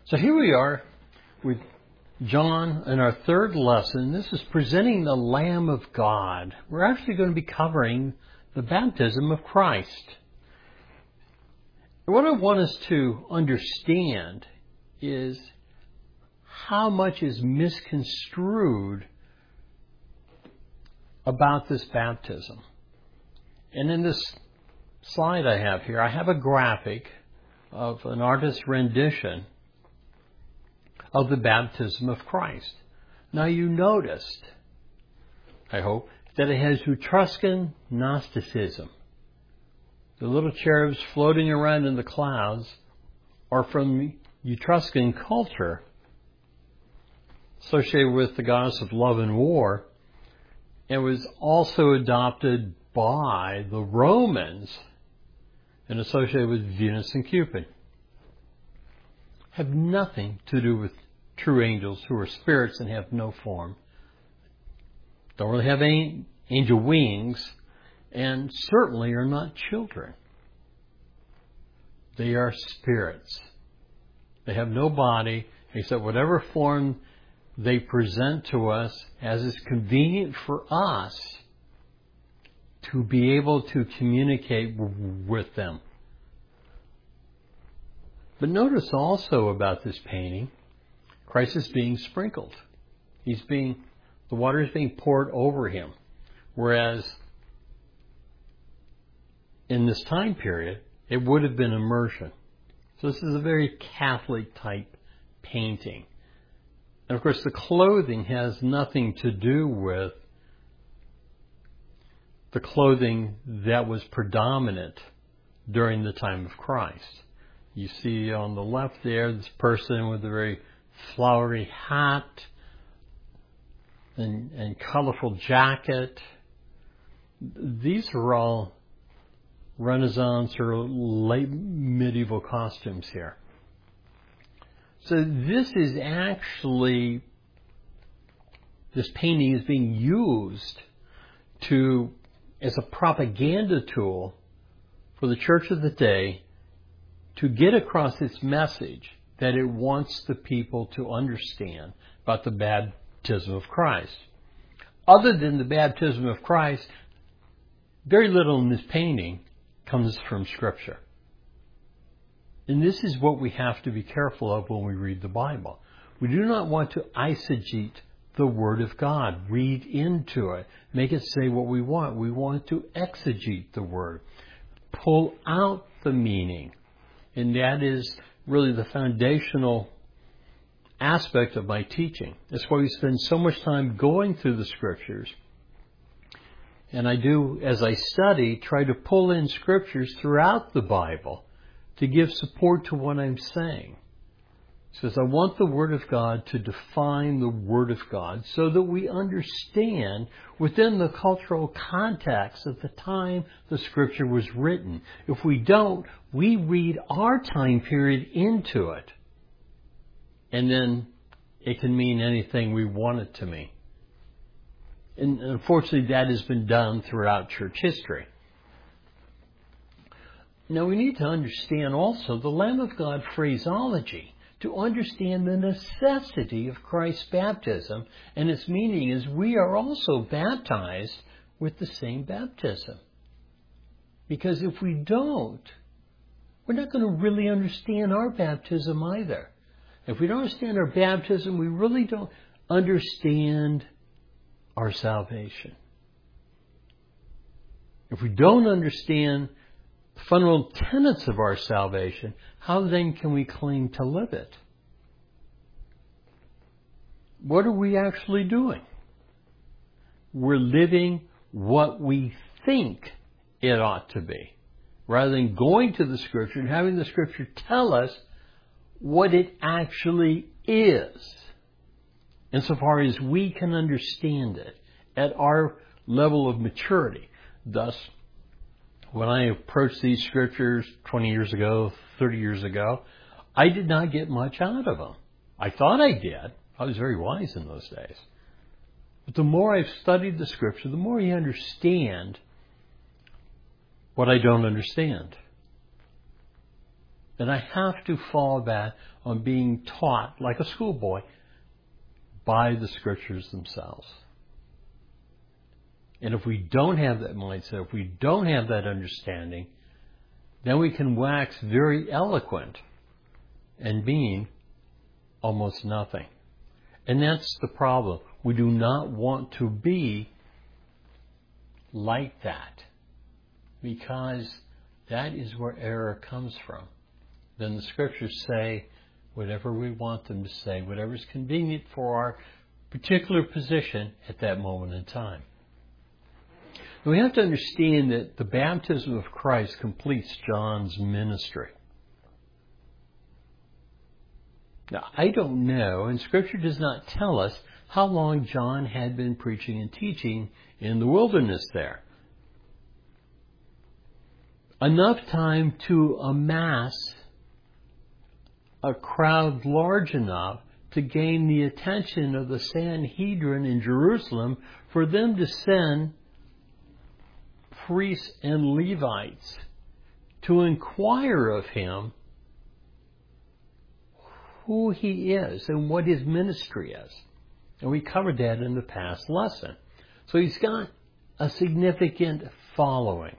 So here we are with John in our third lesson. This is presenting the Lamb of God. We're actually going to be covering the baptism of Christ. And what I want us to understand is how much is misconstrued about this baptism. And in this slide I have here, I have a graphic of an artist's rendition of the baptism of Christ. Now you noticed, I hope, that it has Etruscan Gnosticism. The little cherubs floating around in the clouds are from Etruscan culture, associated with the goddess of love and war, and was also adopted by the Romans and associated with Venus and Cupid. Have nothing to do with true angels who are spirits and have no form. Don't really have any angel wings, and certainly are not children. They are spirits. They have no body except whatever form they present to us as is convenient for us to be able to communicate with them. But notice also about this painting, Christ is being sprinkled. The water is being poured over him. Whereas in this time period, it would have been immersion. So this is a very Catholic type painting. And of course the clothing has nothing to do with the clothing that was predominant during the time of Christ. You see on the left there, this person with a very flowery hat and colorful jacket. These are all Renaissance or late medieval costumes here. So this painting is being used as a propaganda tool for the church of the day to get across its message that it wants the people to understand about the baptism of Christ. Other than the baptism of Christ, very little in this painting comes from Scripture. And this is what we have to be careful of when we read the Bible. We do not want to eisegete the Word of God, read into it, make it say what we want. We want to exegete the Word, pull out the meaning. And that is really the foundational aspect of my teaching. That's why we spend so much time going through the Scriptures. And I do, as I study, try to pull in Scriptures throughout the Bible to give support to what I'm saying. It says, I want the Word of God to define the Word of God so that we understand within the cultural context of the time the Scripture was written. If we don't, we read our time period into it. And then it can mean anything we want it to mean. And unfortunately, that has been done throughout church history. Now, we need to understand also the Lamb of God phraseology to understand the necessity of Christ's baptism, and its meaning is we are also baptized with the same baptism. Because if we don't, we're not going to really understand our baptism either. If we don't understand our baptism, we really don't understand our salvation. If we don't understand the fundamental tenets of our salvation, how then can we claim to live it? What are we actually doing? We're living what we think it ought to be, rather than going to the Scripture and having the Scripture tell us what it actually is, insofar as we can understand it at our level of maturity. Thus, when I approached these Scriptures 20 years ago, 30 years ago, I did not get much out of them. I thought I did. I was very wise in those days. But the more I've studied the Scripture, the more you understand what I don't understand. And I have to fall back on being taught, like a schoolboy, by the Scriptures themselves. And if we don't have that mindset, if we don't have that understanding, then we can wax very eloquent and mean almost nothing. And that's the problem. We do not want to be like that, because that is where error comes from. Then the Scriptures say whatever we want them to say, whatever is convenient for our particular position at that moment in time. And we have to understand that the baptism of Christ completes John's ministry. Now, I don't know, and Scripture does not tell us how long John had been preaching and teaching in the wilderness there. Enough time to amass a crowd large enough to gain the attention of the Sanhedrin in Jerusalem for them to send priests and Levites to inquire of him who he is and what his ministry is. And we covered that in the past lesson. So he's got a significant following.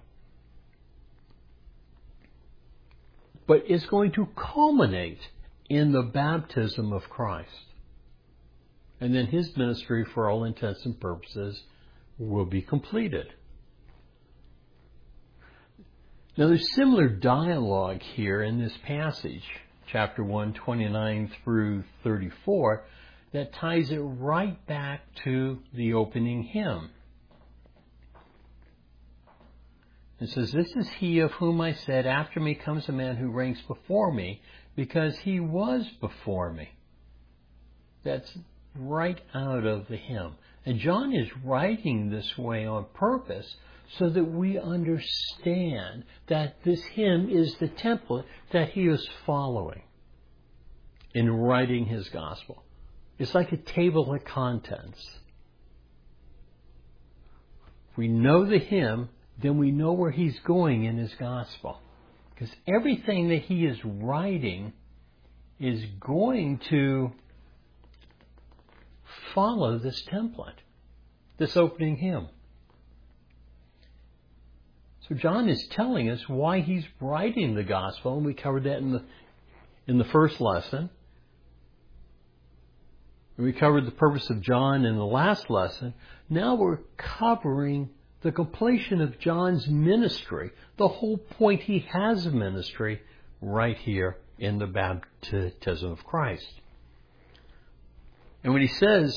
But it's going to culminate in the baptism of Christ. And then his ministry, for all intents and purposes, will be completed. Now there's similar dialogue here in this passage, chapter 1, 29 through 34, that ties it right back to the opening hymn. It says, "This is he of whom I said, after me comes a man who ranks before me, because he was before me." That's right out of the hymn. And John is writing this way on purpose so that we understand that this hymn is the template that he is following in writing his gospel. It's like a table of contents. If we know the hymn, then we know where he's going in his gospel. Because everything that he is writing is going to follow this template, this opening hymn. So John is telling us why he's writing the gospel, and we covered that in the first lesson. We covered the purpose of John in the last lesson. Now we're covering the completion of John's ministry, the whole point he has of ministry, right here in the baptism of Christ. And when he says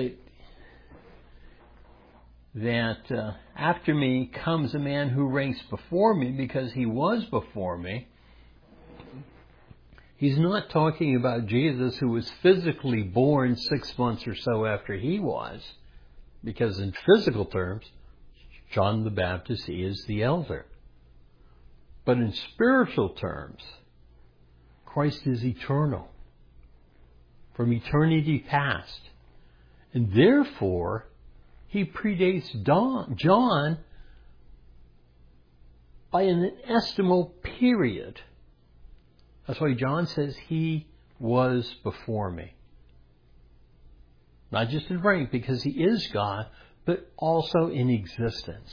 that after me comes a man who ranks before me because he was before me, he's not talking about Jesus, who was physically born 6 months or so after he was, because in physical terms, John the Baptist is the elder. But in spiritual terms, Christ is eternal, from eternity past. And therefore, he predates John by an inestimable period. That's why John says he was before me. Not just in rank, because he is God, but also in existence.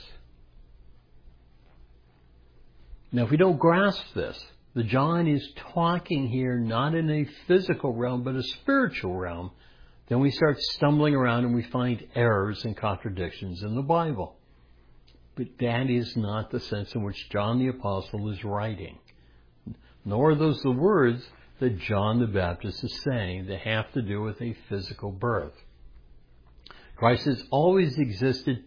Now, if we don't grasp this, the John is talking here not in a physical realm, but a spiritual realm, then we start stumbling around and we find errors and contradictions in the Bible. But that is not the sense in which John the Apostle is writing. Nor are those the words that John the Baptist is saying that have to do with a physical birth. Christ has always existed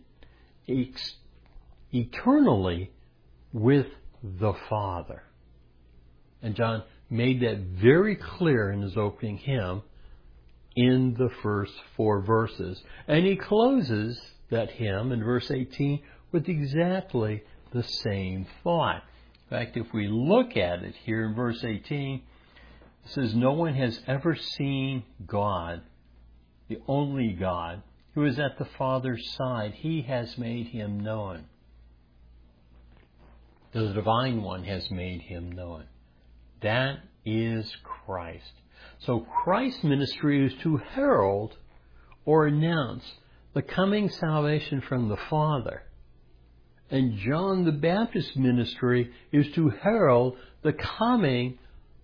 eternally with the Father. And John made that very clear in his opening hymn in the first 4 verses. And he closes that hymn in verse 18 with exactly the same thought. In fact, if we look at it here in verse 18, it says, "No one has ever seen God, the only God, who is at the Father's side. He has made him known." The Divine One has made him known. That is Christ. So Christ's ministry is to herald or announce the coming salvation from the Father. And John the Baptist's ministry is to herald the coming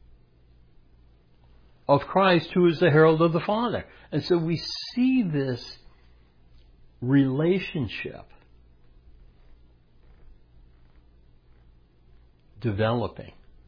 of Christ, who is the herald of the Father. And so we see this relationship developing.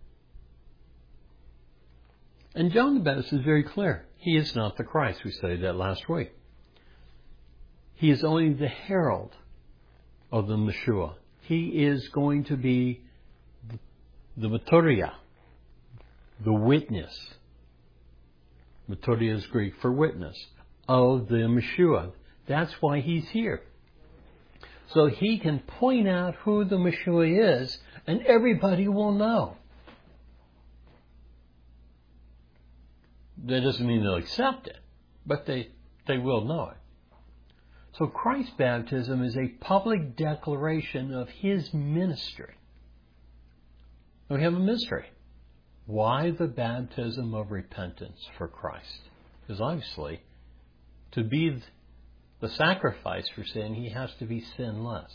And John the Baptist is very clear. He is not the Christ. We studied that last week. He is only the herald of the Messiah. He is going to be the Matoria, the witness. Matoria is Greek for witness of the Messiah. That's why he's here. So he can point out who the Messiah is, and everybody will know. That doesn't mean they'll accept it, but they will know it. So Christ's baptism is a public declaration of his ministry. We have a mystery. Why the baptism of repentance for Christ? Because obviously, to be the sacrifice for sin, he has to be sinless.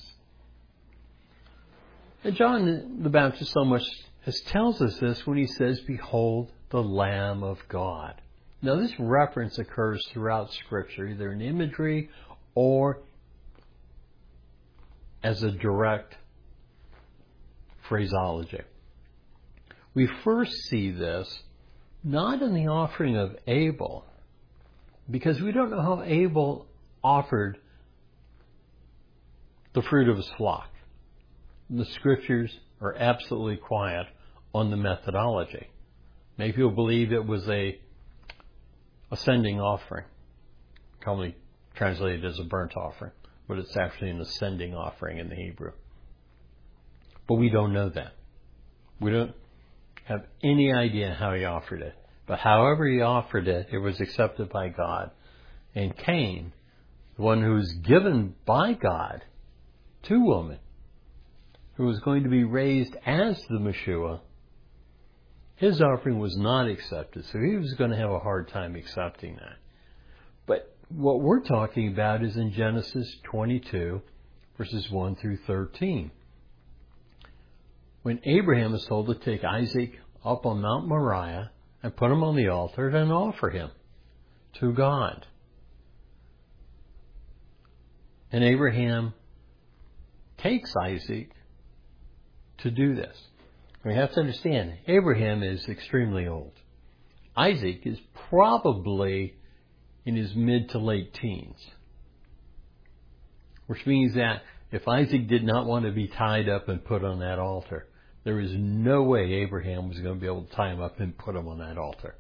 And John the Baptist so much tells us this when he says, "Behold the Lamb of God." Now this reference occurs throughout Scripture, either in imagery or as a direct phraseology. We first see this not in the offering of Abel, because we don't know how Abel offered the fruit of his flock. The Scriptures are absolutely quiet on the methodology. Many people believe it was a ascending offering, commonly translated as a burnt offering, but it's actually an ascending offering in the Hebrew. But we don't know that. We don't have any idea how he offered it. But however he offered it, it was accepted by God. And Cain, the one who was given by God to woman, who was going to be raised as the Messiah, his offering was not accepted. So he was going to have a hard time accepting that. But what we're talking about is in Genesis 22, verses 1 through 13. When Abraham is told to take Isaac up on Mount Moriah and put him on the altar and offer him to God. And Abraham takes Isaac to do this. We have to understand, Abraham is extremely old. Isaac is probably in his mid to late teens. Which means that if Isaac did not want to be tied up and put on that altar, there is no way Abraham was going to be able to tie him up and put him on that altar.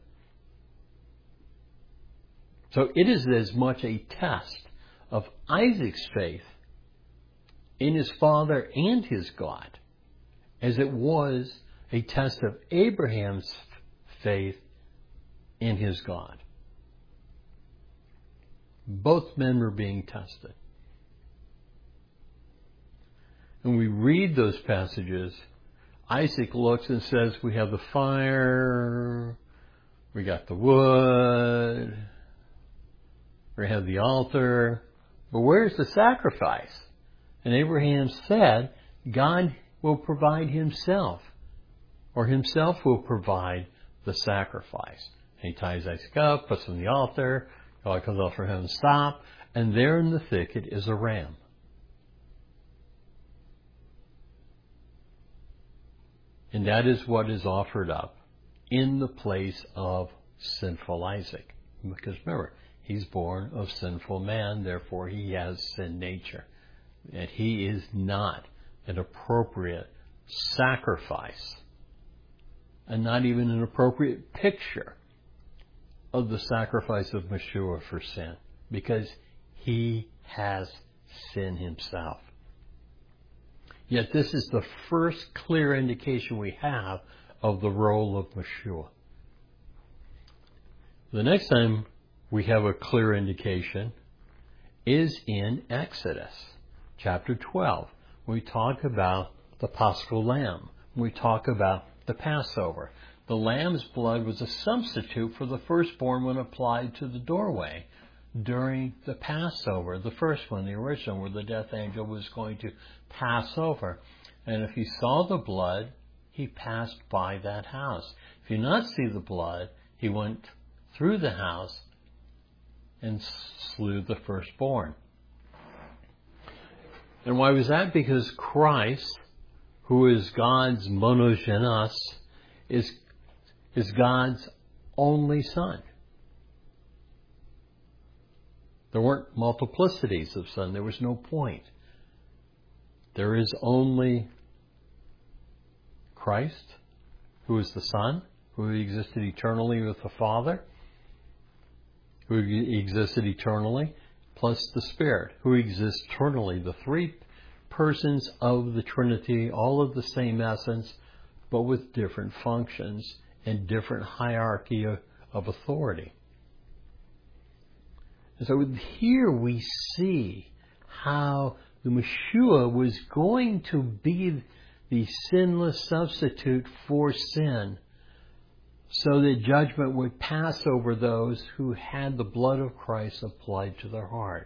So it is as much a test of Isaac's faith in his father and his God as it was a test of Abraham's faith in his God. Both men were being tested. When we read those passages, Isaac looks and says, we have the fire, we got the wood, we have the altar, but where's the sacrifice? And Abraham said, God will provide himself, or himself will provide the sacrifice. And he ties Isaac up, puts him on the altar, God comes out for him to stop, and there in the thicket is a ram. And that is what is offered up in the place of sinful Isaac. Because remember, he's born of sinful man, therefore he has sin nature. And he is not an appropriate sacrifice, and not even an appropriate picture of the sacrifice of Messiah for sin, because he has sin himself. Yet this is the first clear indication we have of the role of Messiah. The next time we have a clear indication is in Exodus chapter 12. We talk about the Paschal Lamb. We talk about the Passover. The lamb's blood was a substitute for the firstborn when applied to the doorway during the Passover, the first one, the original, where the death angel was going to pass over. And if he saw the blood, he passed by that house. If he did not see the blood, he went through the house and slew the firstborn. And why was that? Because Christ, who is God's monogenos, is God's only Son. There weren't multiplicities of Son. There was no point. There is only Christ, who is the Son, who existed eternally with the Father, who existed eternally, plus the Spirit, who exists eternally. The three persons of the Trinity, all of the same essence, but with different functions and different hierarchy of authority. And so here we see how the Messiah was going to be the sinless substitute for sin, so that judgment would pass over those who had the blood of Christ applied to their heart.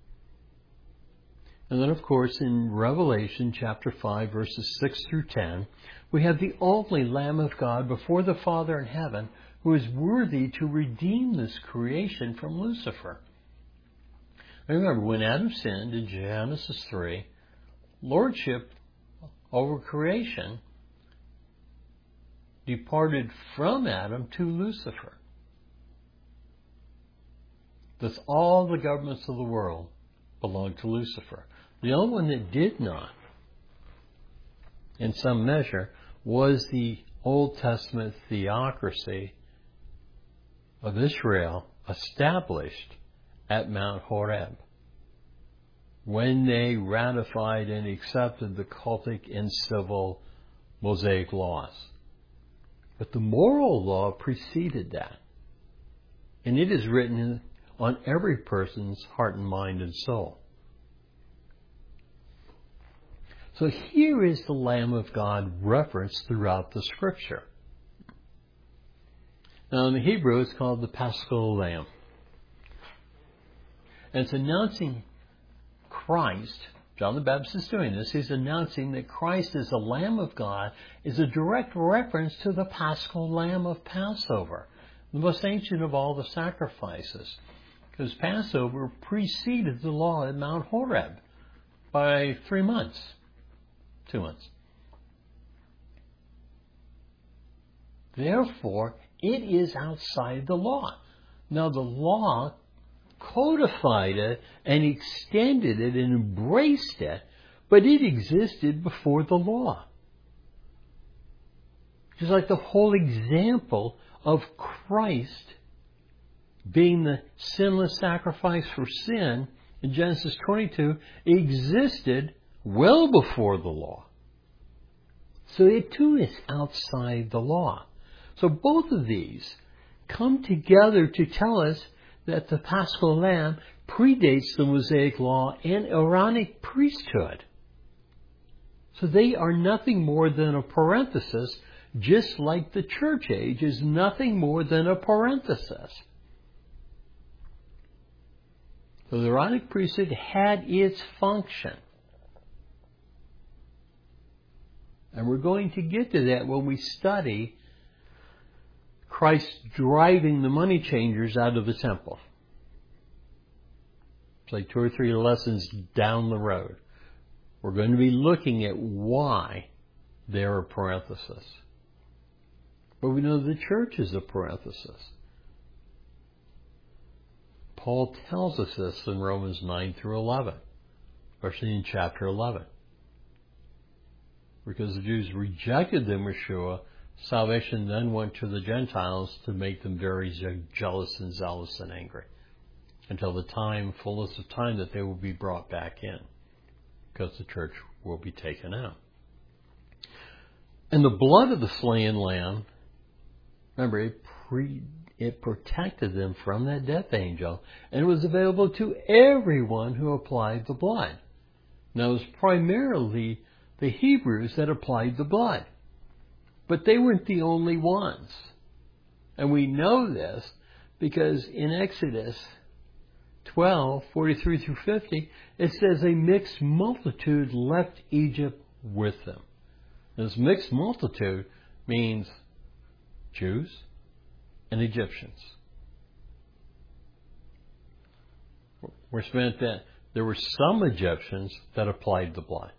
And then, of course, in Revelation chapter 5, verses 6 through 10, we have the only Lamb of God before the Father in heaven who is worthy to redeem this creation from Lucifer. Remember, when Adam sinned in Genesis 3, lordship over creation departed from Adam to Lucifer. Thus all the governments of the world belonged to Lucifer. The only one that did not, in some measure, was the Old Testament theocracy of Israel established at Mount Horeb, when they ratified and accepted the cultic and civil Mosaic laws. But the moral law preceded that. And it is written on every person's heart and mind and soul. So here is the Lamb of God referenced throughout the Scripture. Now in the Hebrew it's called the Paschal Lamb. And it's announcing Christ. John the Baptist is doing this. He's announcing that Christ as the Lamb of God is a direct reference to the Paschal Lamb of Passover, the most ancient of all the sacrifices. Because Passover preceded the law at Mount Horeb by 3 months, 2 months. Therefore, it is outside the law. Now, the law codified it and extended it and embraced it, but it existed before the law. Just like the whole example of Christ being the sinless sacrifice for sin in Genesis 22 existed well before the law. So it too is outside the law. So both of these come together to tell us that the Paschal Lamb predates the Mosaic Law and Aaronic priesthood. So they are nothing more than a parenthesis, just like the church age is nothing more than a parenthesis. So the Aaronic priesthood had its function. And we're going to get to that when we study Christ driving the money changers out of the temple. It's like 2 or 3 lessons down the road. We're going to be looking at why they're a parenthesis. But we know the church is a parenthesis. Paul tells us this in Romans 9 through 11, especially in chapter 11. Because the Jews rejected the Messiah, salvation then went to the Gentiles to make them very jealous and zealous and angry until the fullness of time that they will be brought back in, because the church will be taken out. And the blood of the slain lamb, remember, it protected them from that death angel, and it was available to everyone who applied the blood. Now, it was primarily the Hebrews that applied the blood. But they weren't the only ones. And we know this because in Exodus 12:43 through 50, it says a mixed multitude left Egypt with them. This mixed multitude means Jews and Egyptians. Which meant that there were some Egyptians that applied the blood.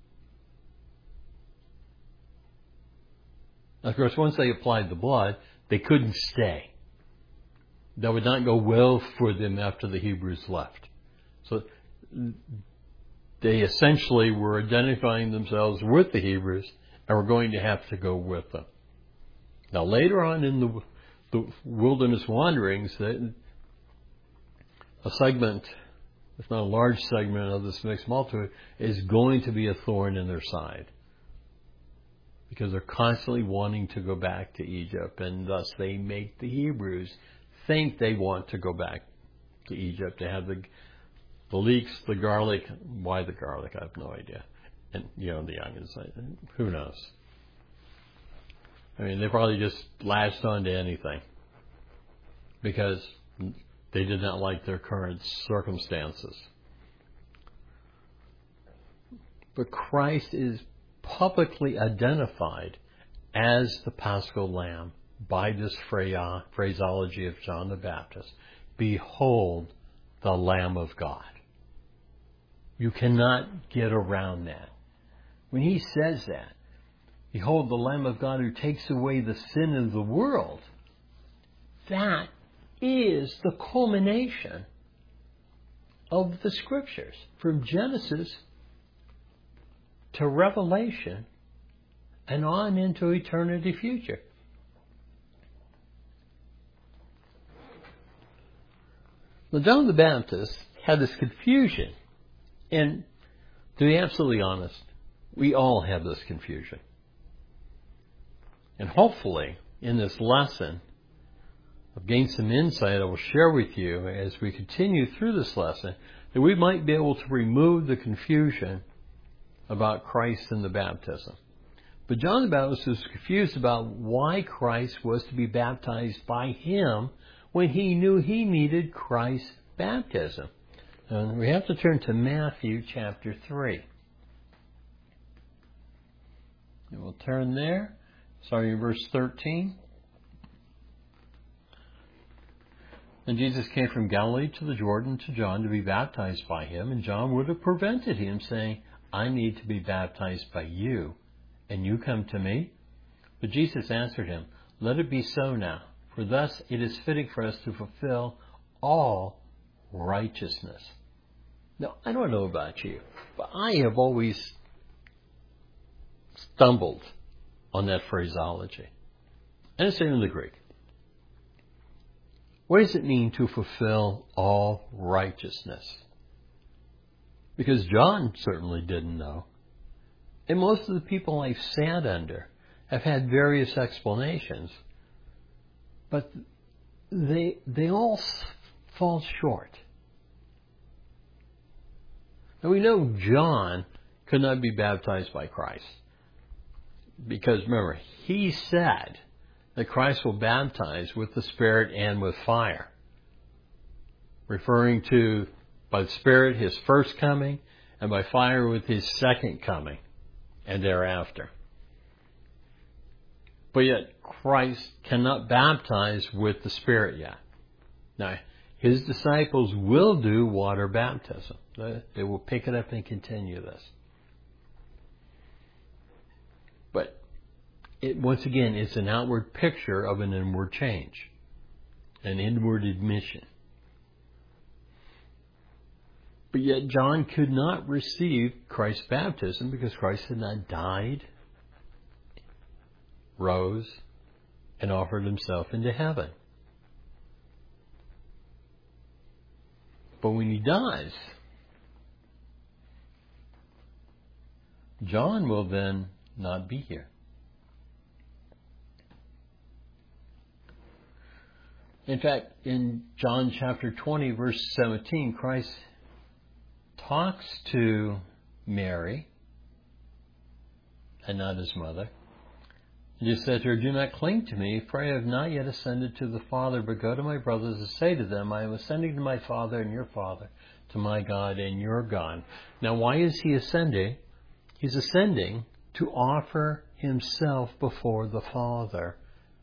Of course, once they applied the blood, they couldn't stay. That would not go well for them after the Hebrews left. So they essentially were identifying themselves with the Hebrews and were going to have to go with them. Now later on in the wilderness wanderings, a segment, if not a large segment of this mixed multitude, is going to be a thorn in their side. Because they're constantly wanting to go back to Egypt, and thus they make the Hebrews think they want to go back to Egypt to have the leeks, the garlic. Why the garlic? I have no idea. And, the onions, who knows? I mean, they probably just latched on to anything because they did not like their current circumstances. But Christ is publicly identified as the Paschal Lamb by this phraseology of John the Baptist. Behold the Lamb of God. You cannot get around that. When he says that, behold the Lamb of God who takes away the sin of the world, that is the culmination of the Scriptures. From Genesis to Revelation and on into eternity future. Now, John the Baptist had this confusion. And to be absolutely honest, we all have this confusion. And hopefully, in this lesson, I've gained some insight I will share with you as we continue through this lesson, that we might be able to remove the confusion about Christ and the baptism. But John the Baptist was confused about why Christ was to be baptized by him when he knew he needed Christ's baptism. And we have to turn to Matthew chapter 3. And we'll turn there, starting in verse 13. And Jesus came from Galilee to the Jordan to John to be baptized by him, and John would have prevented him, saying, I need to be baptized by you, and you come to me? But Jesus answered him, let it be so now, for thus it is fitting for us to fulfill all righteousness. Now, I don't know about you, but I have always stumbled on that phraseology. And it's in the Greek. What does it mean to fulfill all righteousness? Because John certainly didn't know. And most of the people I've sat under have had various explanations. But they all fall short. Now we know John could not be baptized by Christ. Because remember, he said that Christ will baptize with the Spirit and with fire. Referring to, by the Spirit, his first coming, and by fire with his second coming, and thereafter. But yet, Christ cannot baptize with the Spirit yet. Now, his disciples will do water baptism. They will pick it up and continue this. But once again, it's an outward picture of an inward change, an inward admission. But yet John could not receive Christ's baptism because Christ had not died, rose, and offered himself into heaven. But when he dies, John will then not be here. In fact, in John chapter 20, verse 17, Christ talks to Mary, and not his mother, Jesus said to her, "Do not cling to me, for I have not yet ascended to the Father, but go to my brothers and say to them, I am ascending to my Father and your Father, to my God and your God." Now, why is he ascending? He's ascending to offer himself before the Father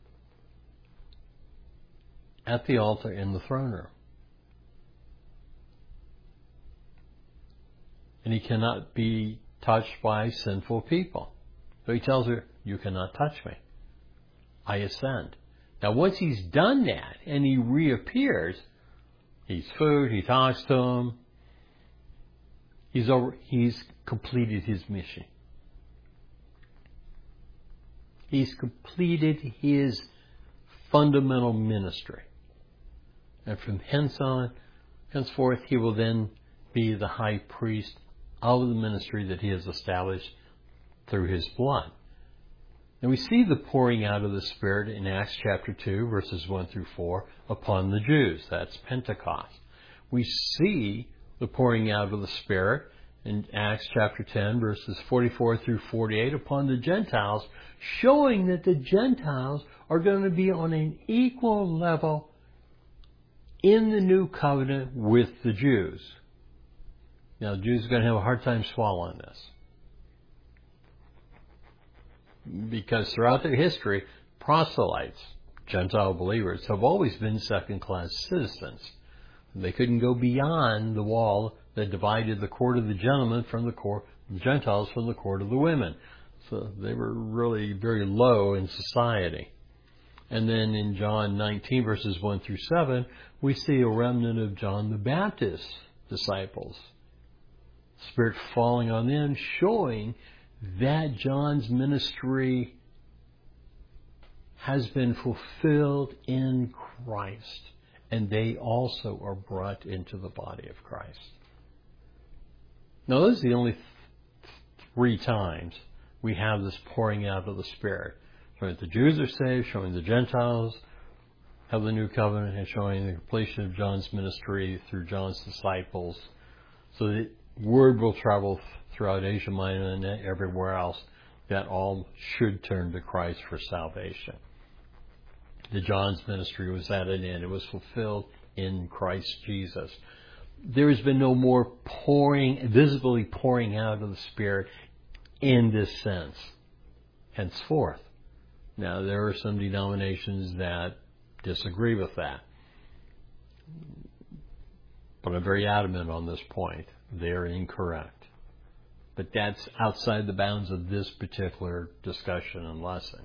at the altar in the throne room. And he cannot be touched by sinful people. So he tells her, "You cannot touch me. I ascend." Now, once he's done that and he reappears, he's food, he talks to him, he's completed his mission. He's completed his fundamental ministry. And from henceforth, he will then be the high priest of the ministry that he has established through his blood. And we see the pouring out of the Spirit in Acts chapter 2, verses 1 through 4, upon the Jews. That's Pentecost. We see the pouring out of the Spirit in Acts chapter 10, verses 44 through 48, upon the Gentiles, showing that the Gentiles are going to be on an equal level in the new covenant with the Jews. Now, the Jews are going to have a hard time swallowing this, because throughout their history, proselytes, Gentile believers, have always been second-class citizens. They couldn't go beyond the wall that divided the court of the gentlemen from the Gentiles from the court of the women. So they were really very low in society. And then in John 19, verses 1 through 7, we see a remnant of John the Baptist's disciples. Spirit falling on them, showing that John's ministry has been fulfilled in Christ, and they also are brought into the body of Christ. Now, those are the only 3 times we have this pouring out of the Spirit. Showing that the Jews are saved, showing the Gentiles have the new covenant, and showing the completion of John's ministry through John's disciples. So the word will travel throughout Asia Minor and everywhere else that all should turn to Christ for salvation. The John's ministry was at an end. It was fulfilled in Christ Jesus. There has been no more visibly pouring out of the Spirit in this sense henceforth. Now, there are some denominations that disagree with that, but I'm very adamant on this point. They're incorrect. But that's outside the bounds of this particular discussion and lesson.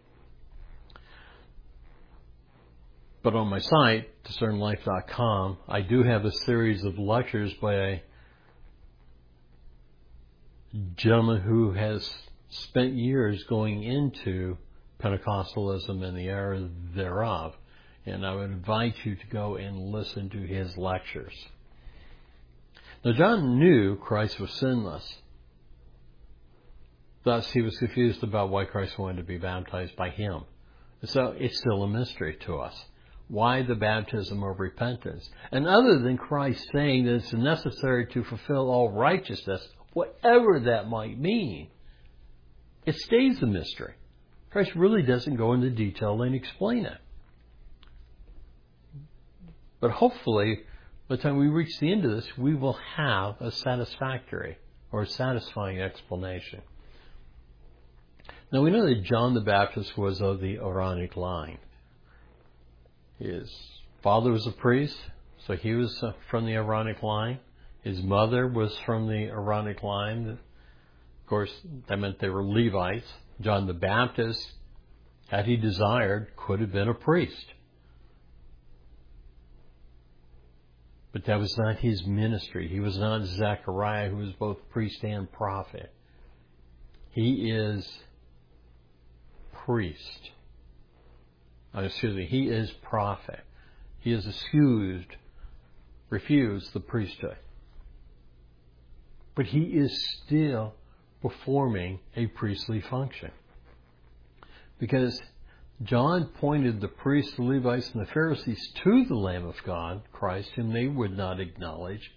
But on my site, discernlife.com, I do have a series of lectures by a gentleman who has spent years going into Pentecostalism and the era thereof. And I would invite you to go and listen to his lectures. Now, John knew Christ was sinless. Thus, he was confused about why Christ wanted to be baptized by him. So it's still a mystery to us. Why the baptism of repentance? And other than Christ saying that it's necessary to fulfill all righteousness, whatever that might mean, it stays a mystery. Christ really doesn't go into detail and explain it. But hopefully, by the time we reach the end of this, we will have a satisfactory or satisfying explanation. Now, we know that John the Baptist was of the Aaronic line. His father was a priest, so he was from the Aaronic line. His mother was from the Aaronic line. Of course, that meant they were Levites. John the Baptist, had he desired, could have been a priest. But that was not his ministry. He was not Zechariah, who was both priest and prophet. He is priest. He is prophet. He has refused the priesthood. But he is still performing a priestly function. Because John pointed the priests, the Levites, and the Pharisees to the Lamb of God, Christ, whom they would not acknowledge.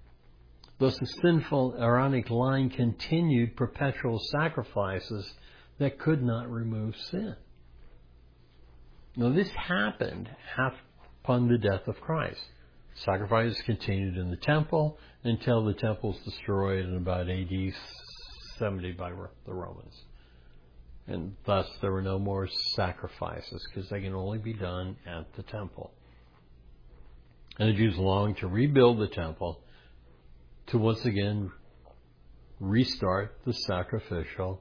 Thus the sinful Aaronic line continued perpetual sacrifices that could not remove sin. Now this happened upon the death of Christ. Sacrifices continued in the temple until the temple was destroyed in about AD 70 by the Romans. And thus there were no more sacrifices because they can only be done at the temple. And the Jews longed to rebuild the temple to once again restart the sacrificial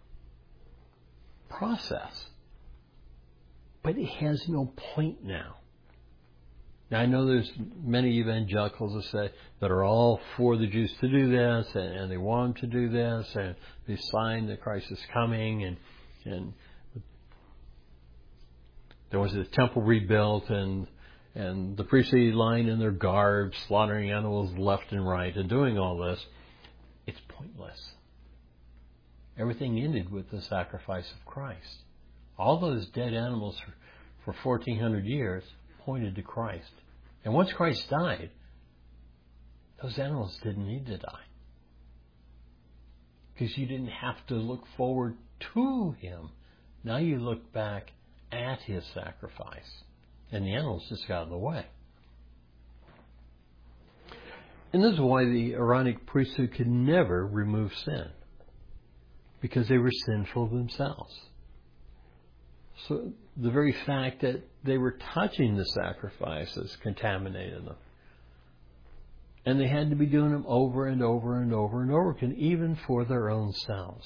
process. But it has no point now. Now I know there's many evangelicals that are all for the Jews to do this, and they want them to do this, and they sign that Christ is coming, and there was a temple rebuilt, and the priestly line in their garb, slaughtering animals left and right, and doing all this. It's pointless. Everything ended with the sacrifice of Christ. All those dead animals for 1,400 years pointed to Christ. And once Christ died, those animals didn't need to die. Because you didn't have to look forward to Him. Now you look back at His sacrifice. And the animals just got in the way. And this is why the Aaronic priesthood could never remove sin. Because they were sinful themselves. So the very fact that they were touching the sacrifices contaminated them. And they had to be doing them over and over and over and over again, even for their own selves.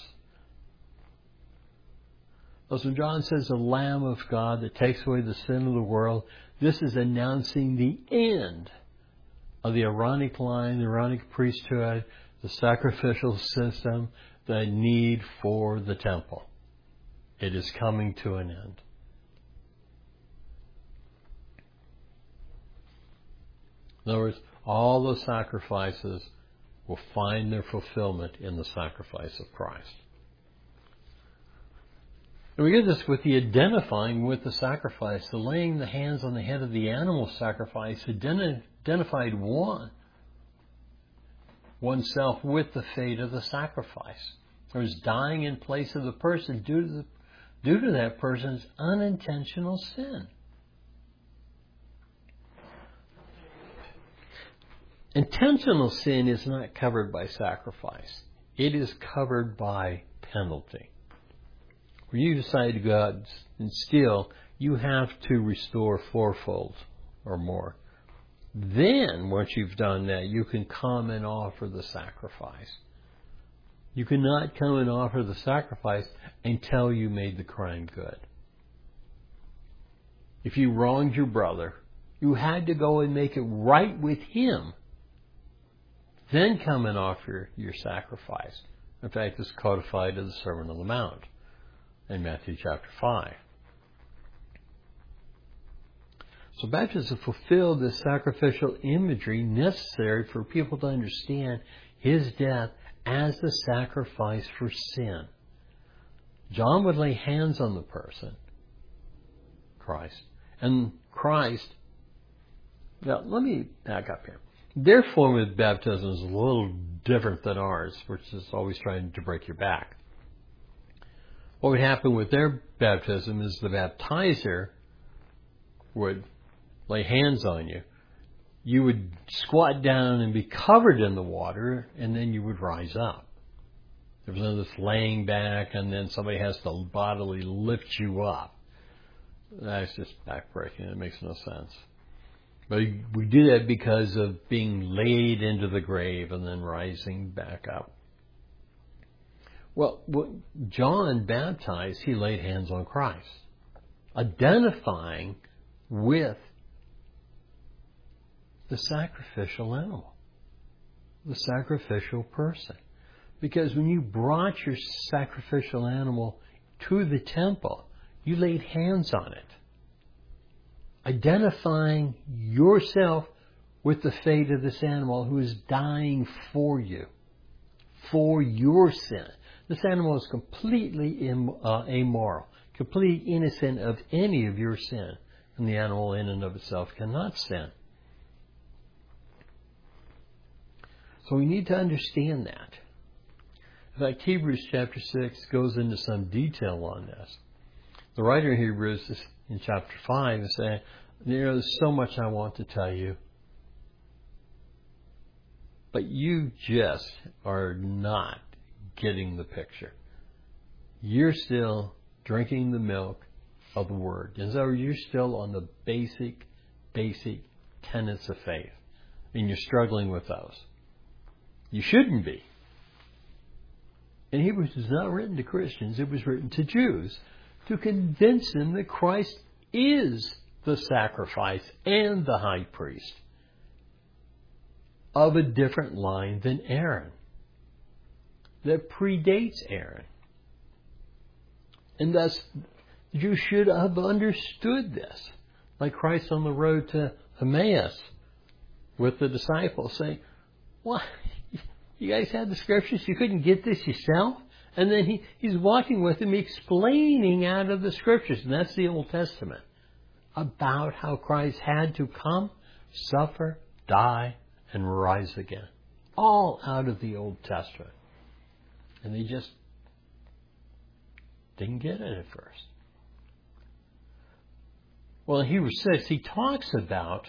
Thus when John says the Lamb of God that takes away the sin of the world, this is announcing the end of the Aaronic line, the Aaronic priesthood, the sacrificial system, the need for the temple. It is coming to an end. In other words, all those sacrifices will find their fulfillment in the sacrifice of Christ. And we get this with the identifying with the sacrifice. The laying the hands on the head of the animal sacrifice identified oneself with the fate of the sacrifice. There was dying in place of the person due to that person's unintentional sin. Intentional sin is not covered by sacrifice. It is covered by penalty. When you decide to go out and steal, you have to restore fourfold or more. Then, once you've done that, you can come and offer the sacrifice. You cannot come and offer the sacrifice until you made the crime good. If you wronged your brother, you had to go and make it right with him. Then come and offer your sacrifice. In fact, it's codified in the Sermon on the Mount in Matthew chapter 5. So baptism fulfilled the sacrificial imagery necessary for people to understand His death as the sacrifice for sin. John would lay hands on the person, Christ, and Christ. Now, let me back up here. Their form of baptism is a little different than ours, which is always trying to break your back. What would happen with their baptism is the baptizer would lay hands on you. You would squat down and be covered in the water, and then you would rise up. There was none of this laying back, and then somebody has to bodily lift you up. That's just backbreaking. It makes no sense. But we do that because of being laid into the grave and then rising back up. Well, when John baptized, he laid hands on Christ, identifying with the sacrificial animal, the sacrificial person. Because when you brought your sacrificial animal to the temple, you laid hands on it, identifying yourself with the fate of this animal who is dying for you, for your sin. This animal is completely amoral, completely innocent of any of your sin, and the animal in and of itself cannot sin. So we need to understand that. In fact, Hebrews chapter 6 goes into some detail on this. The writer of Hebrews is in chapter 5 is saying, there's so much I want to tell you, but you just are not getting the picture. You're still drinking the milk of the Word. And so you're still on the basic tenets of faith. And you're struggling with those. You shouldn't be. And Hebrews was not written to Christians. It was written to Jews to convince them that Christ is the sacrifice and the high priest of a different line than Aaron, that predates Aaron. And thus, the Jews should have understood this, like Christ on the road to Emmaus with the disciples saying, "What? You guys had the scriptures? You couldn't get this yourself?" And then he's walking with them, explaining out of the scriptures, and that's the Old Testament, about how Christ had to come, suffer, die, and rise again. All out of the Old Testament. And they just didn't get it at first. Well, in Hebrews 6, he talks about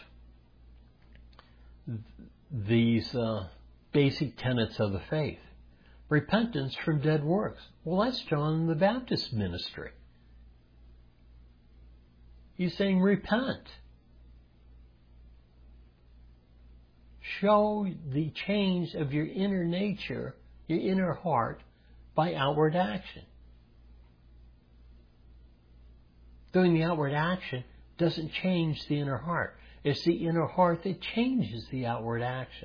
these basic tenets of the faith. Repentance from dead works. Well, that's John the Baptist's ministry. He's saying, repent. Show the change of your inner nature, your inner heart, by outward action. Doing the outward action doesn't change the inner heart. It's the inner heart that changes the outward action.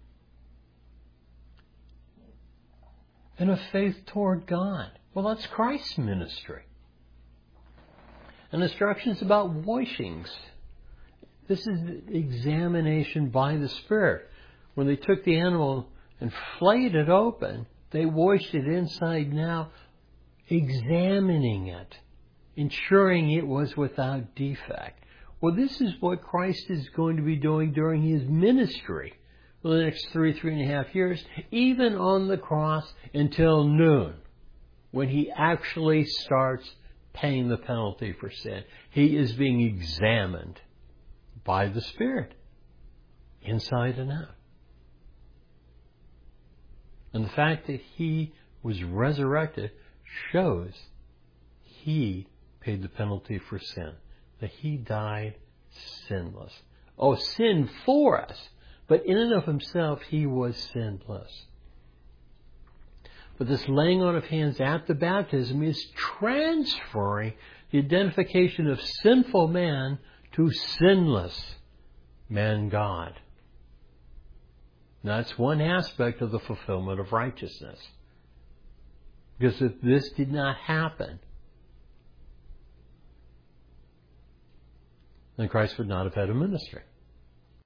And a faith toward God. Well, that's Christ's ministry. And instructions about washings. This is examination by the Spirit. When they took the animal and flayed it open, they washed it inside now, examining it, ensuring it was without defect. Well, this is what Christ is going to be doing during His ministry for the next 3.5 years, even on the cross until noon, when He actually starts paying the penalty for sin. He is being examined by the Spirit, inside and out. And the fact that He was resurrected shows He paid the penalty for sin, that He died sinless. Oh, sin for us, but in and of Himself, He was sinless. But this laying on of hands at the baptism is transferring the identification of sinful man to sinless man-God. That's one aspect of the fulfillment of righteousness. Because if this did not happen, then Christ would not have had a ministry.